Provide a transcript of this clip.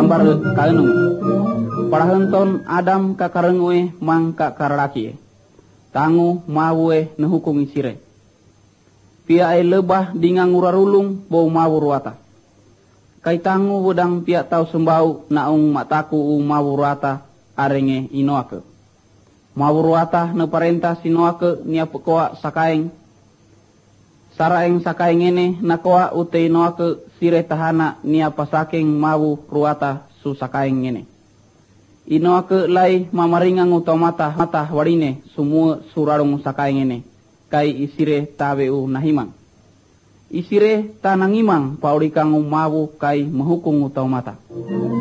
gambar kaenu. Parahenton Adam kakarengwe mang kakarlaki. Tangu mawe nehukum isire. Pia ai lebah dingang urarulung bau mawur wata. Kai tangu wedang pia tau sembau naung mataku mawur wata arenge inoake. Mawur wata ne parentah sinoake nia pekoa sakaeng. Saraeng sakaeng ene nakoa ute inoake sire tahana nia pasaking mawu ruata su sakaeng ene. Inoake lai mamaringang utamata mata warine semua surarung sakaeng ene. Kai isire taweu nahimang. Isire tanangimang paurikang mawu kai mehukung utamata.